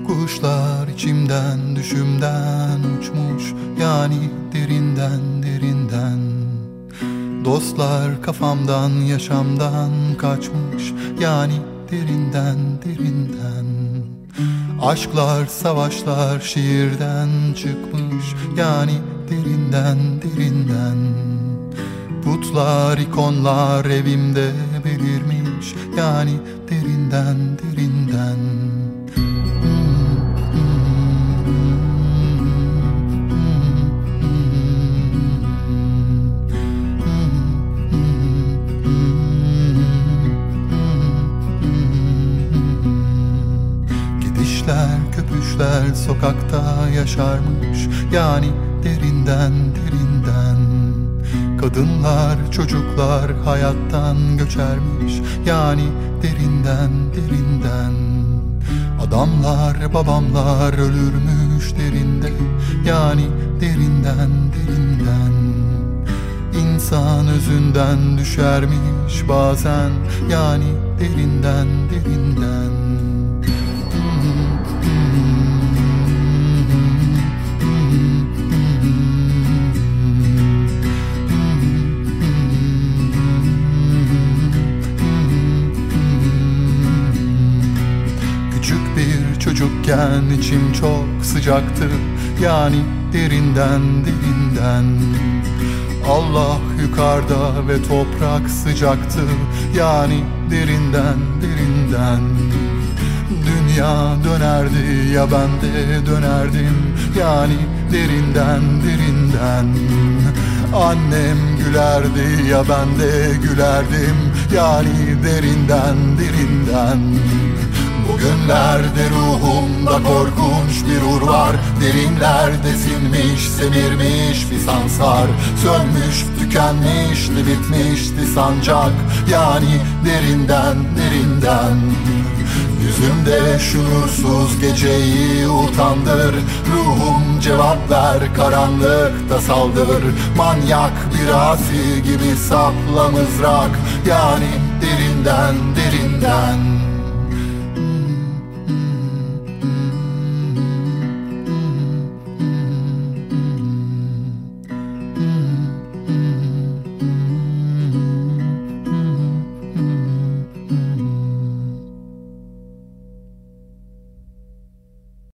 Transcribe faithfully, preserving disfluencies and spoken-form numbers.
Kuşlar içimden düşümden uçmuş, yani derinden derinden. Dostlar kafamdan yaşamdan kaçmış, yani derinden derinden. Aşklar savaşlar şiirden çıkmış, yani derinden derinden. Putlar ikonlar evimde belirmiş, yani derinden derinden. Köpüşler sokakta yaşarmış, yani derinden derinden. Kadınlar çocuklar hayattan göçermiş, yani derinden derinden. Adamlar babamlar ölürmüş derinde, yani derinden derinden. İnsan özünden düşermiş bazen, yani derinden derinden. Çocukken içim çok sıcaktı, yani derinden derinden. Allah yukarıda ve toprak sıcaktı, yani derinden derinden. Dünya dönerdi ya ben de dönerdim, yani derinden derinden. Annem gülerdi ya ben de gülerdim, yani derinden derinden. Bugünlerde ruhumda korkunç bir ur var. Derinlerde sinmiş, semirmiş bir sansar. Sönmüş, tükenmişti, bitmişti sancak, yani derinden derinden. Yüzümde şuursuz geceyi utandır. Ruhum cevap ver, karanlıkta saldır. Manyak bir asi gibi sapla mızrak, yani derinden derinden.